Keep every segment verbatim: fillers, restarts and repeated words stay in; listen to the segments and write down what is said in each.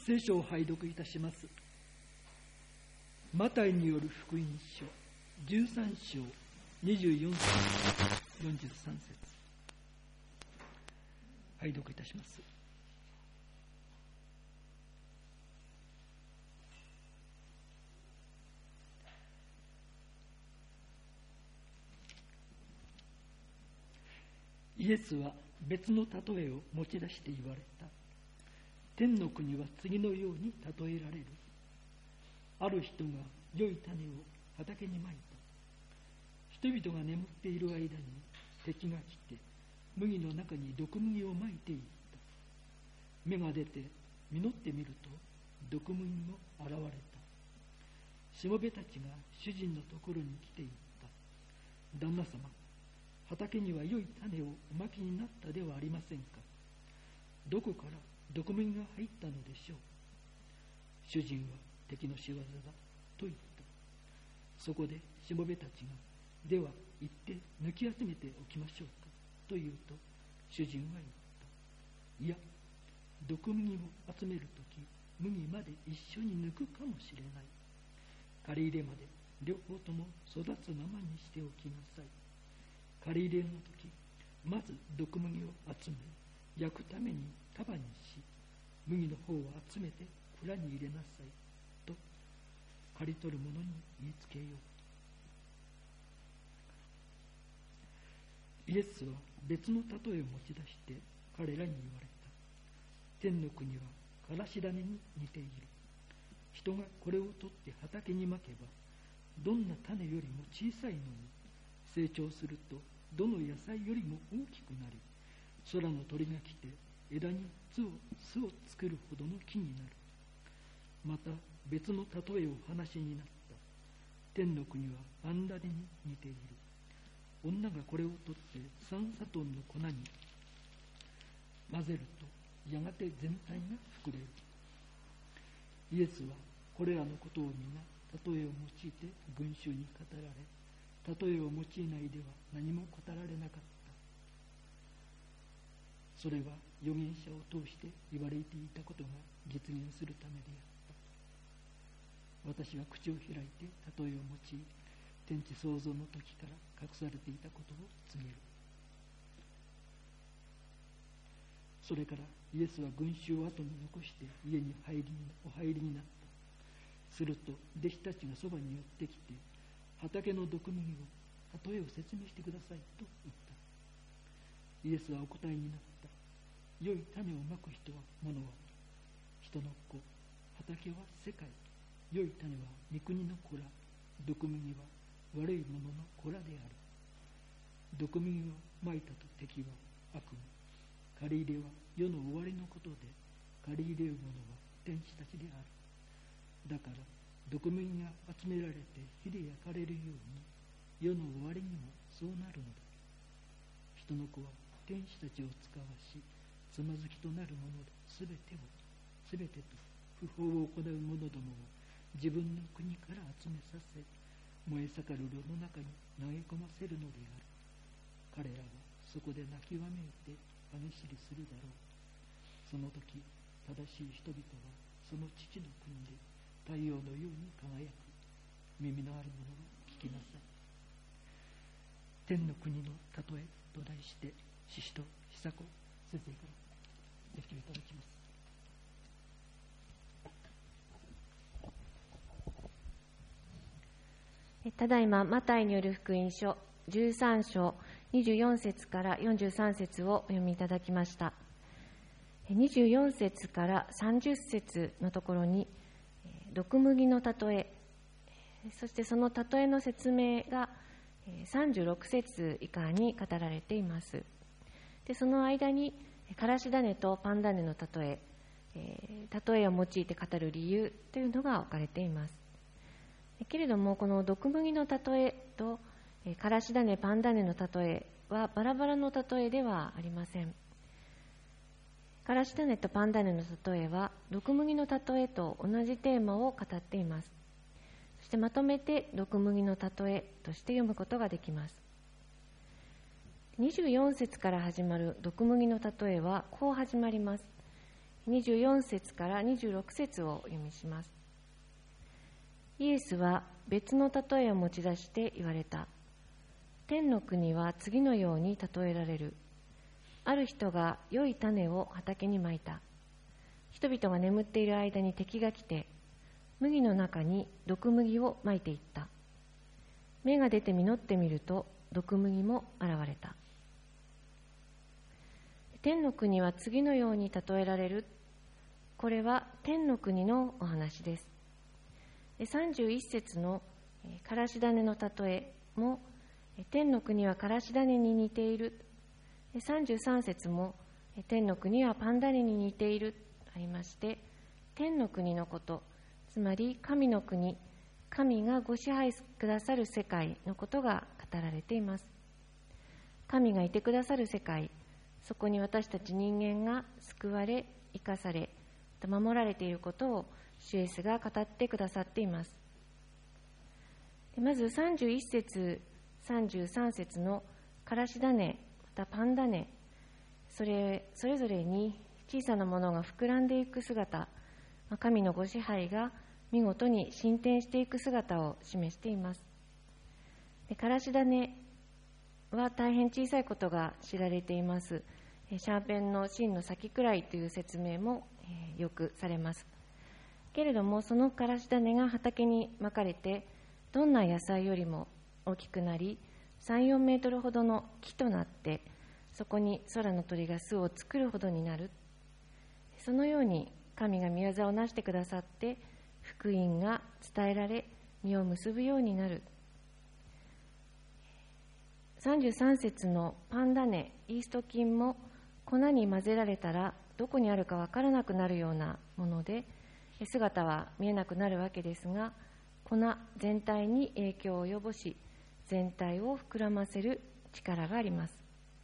聖書を拝読いたします。マタイによる福音書じゅうさん章にじゅうよん節よんじゅうさん節、拝読いたします。イエスは別の例えを持ち出して言われた。天の国は次のように例えられる。ある人が良い種を畑にまいた。人々が眠っている間に敵が来て麦の中に毒麦をまいていった。芽が出て実ってみると毒麦も現れた。しもべたちが主人のところに来ていった。旦那様、畑には良い種をおまきになったではありませんか。どこから毒麦が入ったのでしょう。主人は敵の仕業だと言った。そこでしもべたちが、では行って抜き集めておきましょうかと言うと、主人は言った。いや、毒麦を集めるとき麦まで一緒に抜くかもしれない。刈り入れまで両方とも育つままにしておきなさい。刈り入れの時、まず毒麦を集め、焼くために束にし、麦の方を集めて蔵に入れなさいと刈り取る者に言いつけよう。イエスは別の例えを持ち出して彼らに言われた。天の国はからし種に似ている。人がこれを取って畑にまけば、どんな種よりも小さいのに成長するとどの野菜よりも大きくなり、空の鳥が来て枝に巣を巣を作るほどの木になる。また別の例えを話になった。天の国はあんだれに似ている。女がこれを取って三砂糖の粉に混ぜるとやがて全体が膨れる。イエスはこれらのことを皆例えを用いて群衆に語られ、例えを用いないでは何も語られなかった。それは預言者を通して言われていたことが実現するためであった。私は口を開いて例えを用い、天地創造の時から隠されていたことを告げる。それからイエスは群衆を後に残して家に入りお入りになった。すると弟子たちがそばに寄ってきて、畑の毒麦を例えを説明してくださいと言った。イエスはお答えになった。良い種をまく人は物は人の子、畑は世界。良い種は御国の子ら、毒麦は悪い者の子らである。毒麦をまいたと敵は悪夢、刈り入れは世の終わりのことで、刈り入れる者は天使たちである。だから毒麦が集められて火で焼かれるように、世の終わりにもそうなるのだ。人の子は天使たちを使わし、つまずきとなる者すべてを、すべてと不法を行う者どもを自分の国から集めさせ、燃え盛る炉の中に投げ込ませるのである。彼らはそこで泣きわめいて歯ぎしりするだろう。その時、正しい人々はその父の国で太陽のように輝く。耳のある者は聞きなさい。天の国の例えと題して、ししと久子先生から説教いただきます。 ただいまマタイによる福音書じゅうさん章にじゅうよん節からよんじゅうさん節をお読みいただきました。にじゅうよん節からさんじゅう節のところに毒麦の例え、そしてその例えの説明がさんじゅうろく節以下に語られています。でその間にからし種とパン種の例え、例えを用いて語る理由というのが置かれています。けれどもこの毒麦の例えとからし種パン種の例えはバラバラの例えではありません。からし種とパン種の例えは毒麦の例えと同じテーマを語っています。そしてまとめて毒麦の例えとして読むことができます。にじゅうよん節から始まる毒麦の例えはこう始まります。 にじゅうよん節からにじゅうろく節をお読みします。イエスは別の例えを持ち出して言われた。天の国は次のように例えられる。ある人が良い種を畑にまいた。人々が眠っている間に敵が来て、麦の中に毒麦をまいていった。芽が出て実ってみると、毒麦も現れた。天の国は次のように例えられる。これは天の国のお話です。さんじゅういち節のからし種の例えも、天の国はからし種に似ている。さんじゅうさん節も、天の国はパン種に似ているとありまして、天の国のこと、つまり神の国、神がご支配くださる世界のことが語られています。神がいてくださる世界、そこに私たち人間が救われ、生かされ、守られていることを主イエスが語ってくださっています。まずさんじゅういち節、さんじゅうさん節のからし種、またパン種、それ、それぞれに小さなものが膨らんでいく姿、神のご支配が見事に進展していく姿を示しています。からし種は大変小さいことが知られています。シャーペンの芯の先くらいという説明もよくされます。けれども、そのからし種が畑にまかれて、どんな野菜よりも大きくなり、さん、よんメートルほどの木となって、そこに空の鳥が巣を作るほどになる。そのように神が御業をなしてくださって、福音が伝えられ、実を結ぶようになる。さんじゅうさん節のパン種、イースト菌も粉に混ぜられたらどこにあるか分からなくなるようなもので、姿は見えなくなるわけですが、粉全体に影響を及ぼし、全体を膨らませる力があります。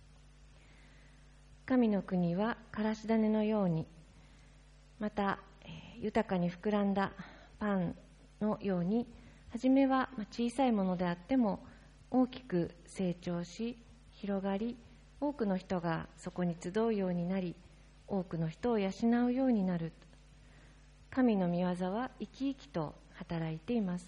神の国はからし種のように、また豊かに膨らんだパンのように、初めは小さいものであっても大きく成長し、広がり、多くの人がそこに集うようになり、多くの人を養うようになる。神の御業は生き生きと働いています。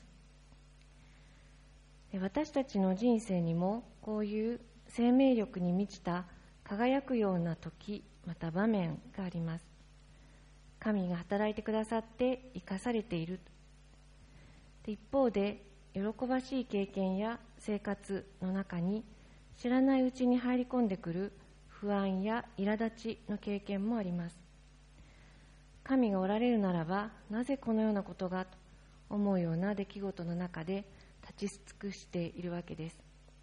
私たちの人生にもこういう生命力に満ちた輝くような時、また場面があります。神が働いてくださって生かされている。一方で、喜ばしい経験や生活の中に知らないうちに入り込んでくる不安や苛立ちの経験もあります。神がおられるならば、なぜこのようなことがと思うような出来事の中で立ち尽くしているわけです。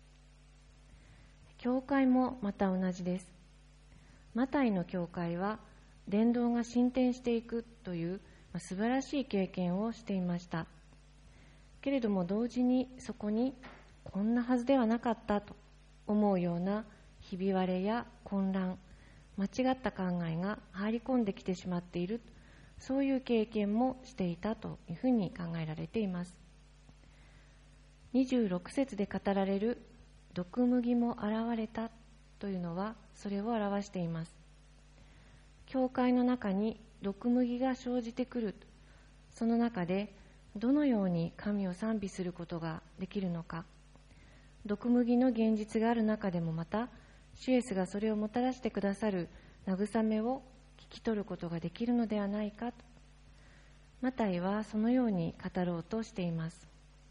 教会もまた同じです。マタイの教会は伝道が進展していくという素晴らしい経験をしていました。けれども同時にそこにこんなはずではなかったと思うようなひび割れや混乱、間違った考えが入り込んできてしまっている、そういう経験もしていたというふうに考えられています。にじゅうろく節で語られる毒麦も現れたというのはそれを表しています。教会の中に毒麦が生じてくる、その中でどのように神を賛美することができるのか、毒麦の現実がある中でもまた主イエスがそれをもたらしてくださる慰めを聞き取ることができるのではないかと、マタイはそのように語ろうとしています。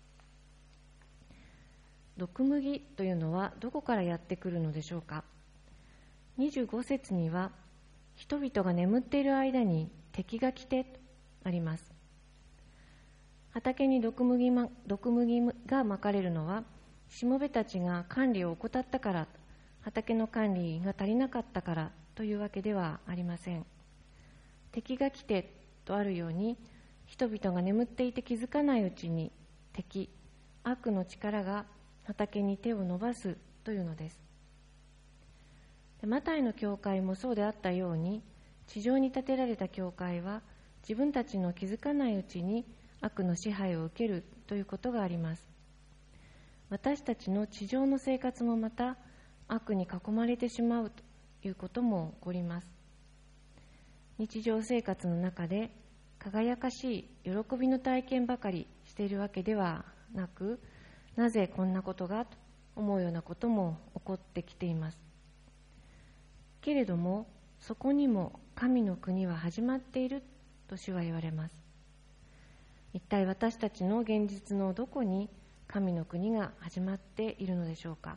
毒麦というのはどこからやってくるのでしょうか。にじゅうご節には、人々が眠っている間に敵が来てとあります。畑に毒麦、ま、毒麦がまかれるのは、しもべたちが管理を怠ったから、畑の管理が足りなかったからというわけではありません。敵が来てとあるように、人々が眠っていて気づかないうちに敵、悪の力が畑に手を伸ばすというのです。マタイの教会もそうであったように、地上に建てられた教会は自分たちの気づかないうちに悪の支配を受けるということがあります。私たちの地上の生活もまた悪に囲まれてしまうということも起こります。 日常生活の中で輝かしい喜びの体験ばかりしているわけではなく、なぜこんなことがと思うようなことも起こってきています。けれども、そこにも神の国は始まっていると主は言われます。一体私たちの現実のどこに神の国が始まっているのでしょうか。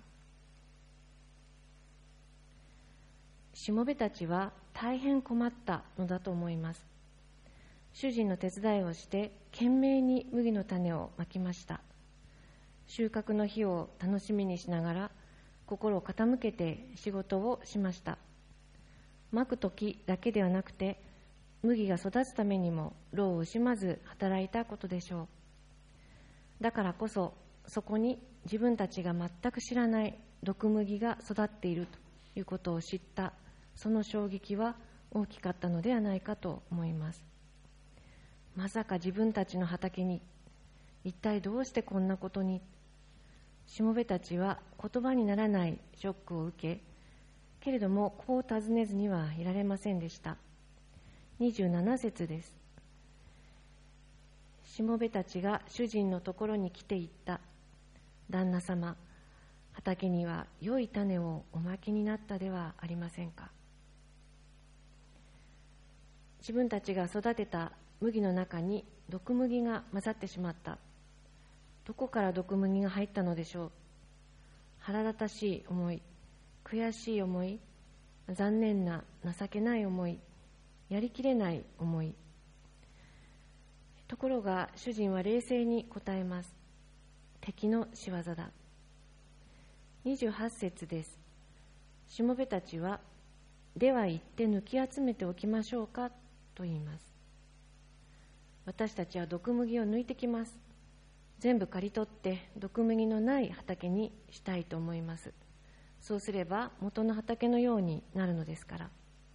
しもべたちは大変困ったのだと思います。主人の手伝いをして懸命に麦の種をまきました。収穫の日を楽しみにしながら心を傾けて仕事をしました。まく時だけではなくて、麦が育つためにも労を惜しまず働いたことでしょう。だからこそ、そこに自分たちが全く知らない毒麦が育っているということを知ったその衝撃は大きかったのではないかと思います。まさか自分たちの畑に、一体どうしてこんなことに。しもべたちは言葉にならないショックを受け、けれどもこう尋ねずにはいられませんでした。にじゅうなな節です。しもべたちが主人のところに来ていった。旦那様、畑には良い種をおまきになったではありませんか。自分たちが育てた麦の中に毒麦が混ざってしまった。どこから毒麦が入ったのでしょう。腹立たしい思い、悔しい思い、残念な情けない思い、やりきれない思い。ところが主人は冷静に答えます。敵の仕業だ。にじゅうはち節です。しもべたちは、では行って抜き集めておきましょうかと言います。私たちは毒麦を抜いてきます。全部刈り取って毒麦のない畑にしたいと思います。そうすれば元の畑のようになるのですから。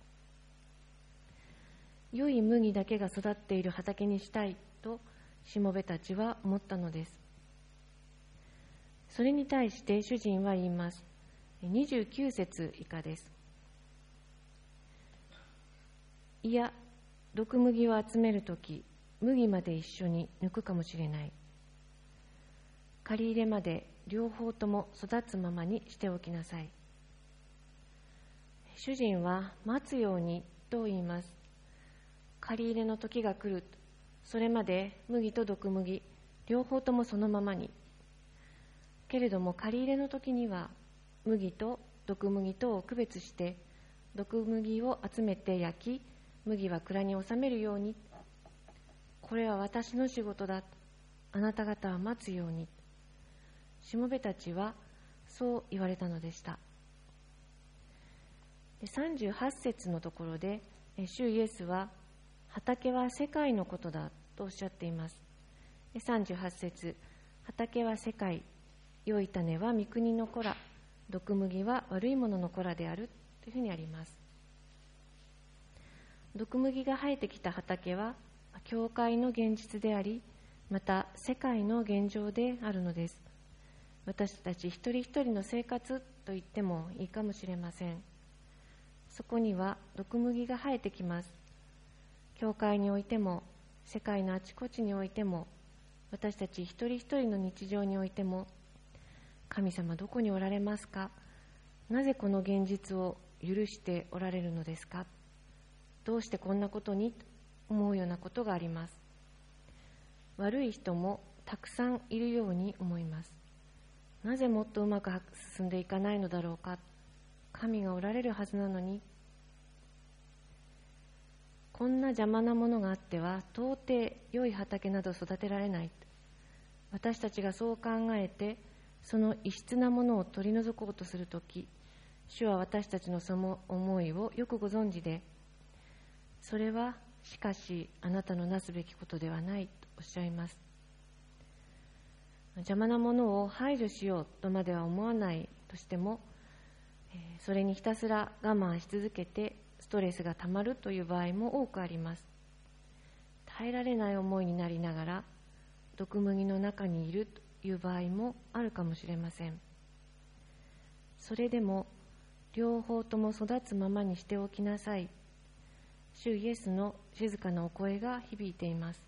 良い麦だけが育っている畑にしたいとしもべたちは思ったのです。それに対して主人は言います。にじゅうきゅう節以下です。いや、毒麦を集めるとき、麦まで一緒に抜くかもしれない。刈り入れまで両方とも育つままにしておきなさい。主人は待つようにと言います。刈り入れの時が来る。それまで麦と毒麦、両方ともそのままに。けれども刈り入れの時には麦と毒麦とを区別して、毒麦を集めて焼き、麦は蔵に収めるように。これは私の仕事だ。あなた方は待つように。しもべたちはそう言われたのでした。さんじゅうはち節のところで、主イエスは、畑は世界のことだとおっしゃっています。さんじゅうはち節、畑は世界、良い種は御国の子ら、毒麦は悪いものの子らであるというふうにあります。毒麦が生えてきた畑は、教会の現実であり、また世界の現状であるのです。私たち一人一人の生活と言ってもいいかもしれません。そこには毒麦が生えてきます。教会においても、世界のあちこちにおいても、私たち一人一人の日常においても、神様どこにおられますか？なぜこの現実を許しておられるのですか？どうしてこんなことにと思うようなことがあります。悪い人もたくさんいるように思います。なぜもっとうまく進んでいかないのだろうか。神がおられるはずなのに。こんな邪魔なものがあっては到底良い畑など育てられない。私たちがそう考えてその異質なものを取り除こうとするとき、主は私たちのその思いをよくご存知で、それはしかしあなたのなすべきことではないとおっしゃいます。邪魔なものを排除しようとまでは思わないとしても、それにひたすら我慢し続けてストレスがたまるという場合も多くあります。耐えられない思いになりながら毒麦の中にいるという場合もあるかもしれません。それでも両方とも育つままにしておきなさい。 主イエスの静かなお声が響いています。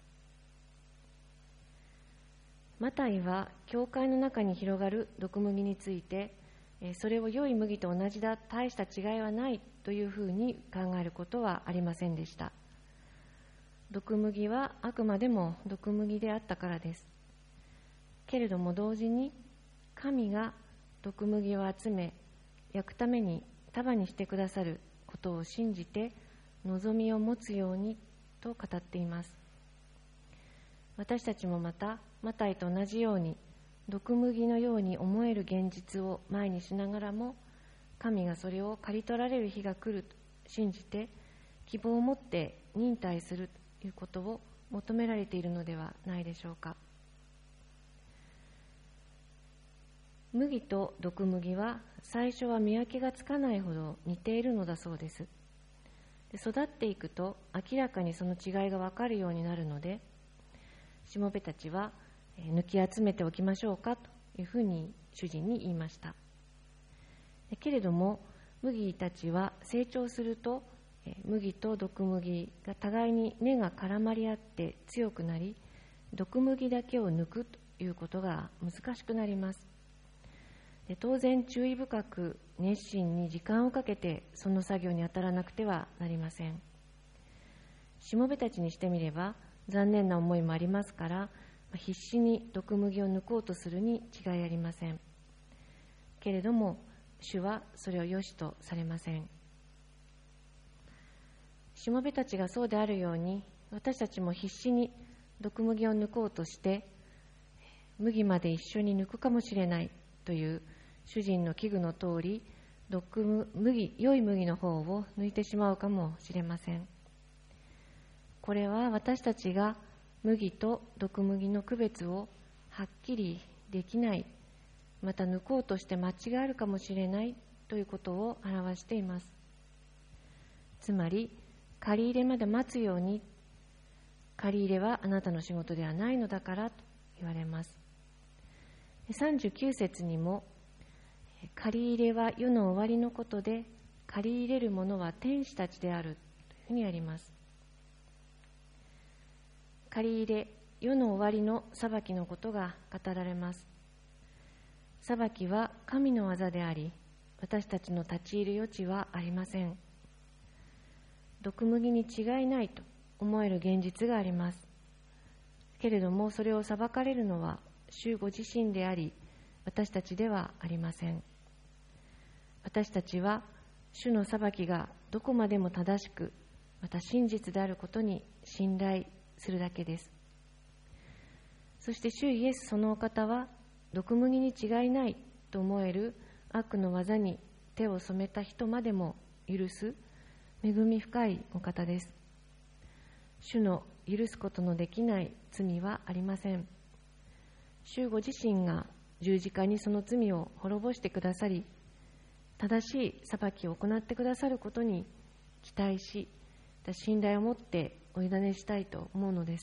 マタイは教会の中に広がる毒麦について、それを良い麦と同じだ、大した違いはないというふうに考えることはありませんでした。毒麦はあくまでも毒麦であったからです。けれども同時に、神が毒麦を集め焼くために束にしてくださることを信じて望みを持つようにと語っています。私たちもまたマタイと同じように毒麦のように思える現実を前にしながらも、神がそれを刈り取られる日が来ると信じて希望を持って忍耐するということを求められているのではないでしょうか。麦と毒麦は最初は見分けがつかないほど似ているのだそうです。で、育っていくと明らかにその違いが分かるようになるので、しもべたちは抜き集めておきましょうかというふうに主人に言いました。けれども麦たちは成長すると、麦と毒麦が互いに根が絡まり合って強くなり、毒麦だけを抜くということが難しくなります。で、当然注意深く熱心に時間をかけてその作業に当たらなくてはなりません。しもべたちにしてみれば残念な思いもありますから、必死に毒麦を抜こうとするに違いありません。けれども主はそれを良しとされません。しもべたちがそうであるように、私たちも必死に毒麦を抜こうとして麦まで一緒に抜くかもしれないという主人の危惧の通り、毒麦、良い麦の方を抜いてしまうかもしれません。これは私たちが麦と毒麦の区別をはっきりできない、また抜こうとして間違えるかもしれないということを表しています。つまり、借り入れまで待つように、借り入れはあなたの仕事ではないのだからと言われます。さんじゅうきゅう節にも、借り入れは世の終わりのことで、借り入れる者は天使たちであるというふうにあります。借り入れ、世の終わりの裁きのことが語られます。裁きは神の技であり、私たちの立ち入る余地はありません。毒麦に違いないと思える現実があります。けれどもそれを裁かれるのは主ご自身であり、私たちではありません。私たちは主の裁きがどこまでも正しく、また真実であることに信頼するだけです。そして主イエスそのお方は、毒麦に違いないと思える悪の技に手を染めた人までも許す恵み深いお方です。主の許すことのできない罪はありません。主ご自身が十字架にその罪を滅ぼしてくださり、正しい裁きを行ってくださることに期待し、信頼を持ってお委ねしたいと思うのです。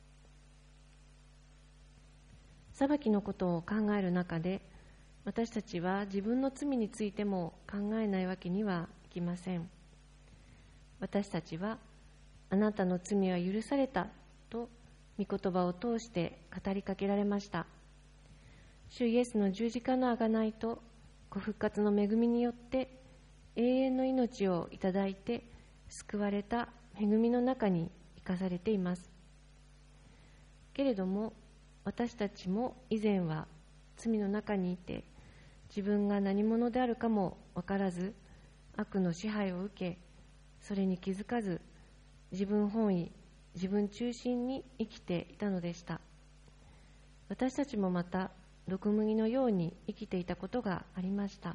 裁きのことを考える中で、私たちは自分の罪についても考えないわけにはいきません。私たちは、あなたの罪は許されたと御言葉を通して語りかけられました。主イエスの十字架の贖いとご復活の恵みによって永遠の命をいただいて救われた恵みの中に生かされています。けれども私たちも以前は罪の中にいて、自分が何者であるかも分からず、悪の支配を受け、それに気づかず、自分本位、自分中心に生きていたのでした。私たちもまた毒麦のように生きていたことがありました。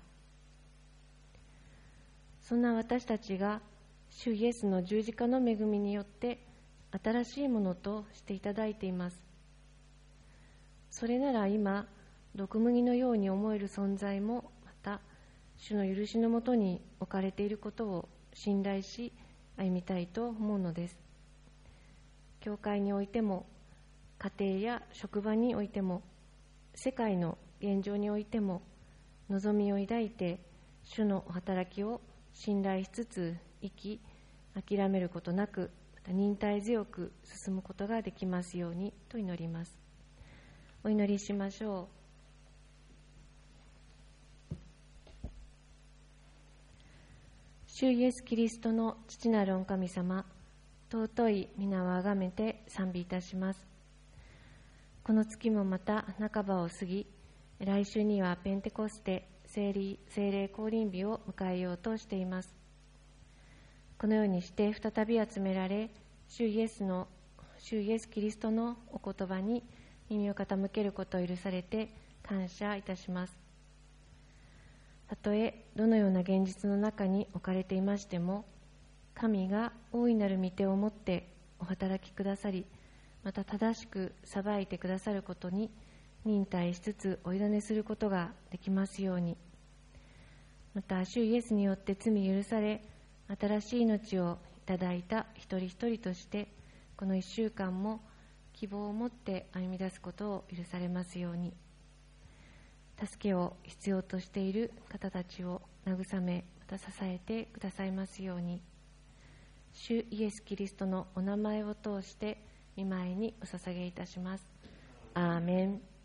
そんな私たちが主イエスの十字架の恵みによって新しいものとしていただいています。それなら今、毒麦のように思える存在もまた主の許しのもとに置かれていることを信頼し歩みたいと思うのです。教会においても、家庭や職場においても、世界の現状においても、望みを抱いて主のお働きを信頼しつつ生き諦めることなく、また忍耐強く進むことができますようにと祈ります。お祈りしましょう。主イエスキリストの父なる御神様、尊い皆をあがめて賛美いたします。この月もまた半ばを過ぎ、来週にはペンテコステ聖霊降臨日を迎えようとしています。このようにして再び集められ、主イエスの主イエスキリストのお言葉に耳を傾けることを許されて感謝いたします。たとえどのような現実の中に置かれていましても、神が大いなる御手を持ってお働きくださり、また正しく裁いてくださることに忍耐しつつお委ねすることができますように。また主イエスによって罪許され、新しい命をいただいた一人一人として、この一週間も希望を持って歩み出すことを許されますように。助けを必要としている方たちを慰め、また支えてくださいますように。主イエスキリストのお名前を通して御前にお捧げいたします。アーメン。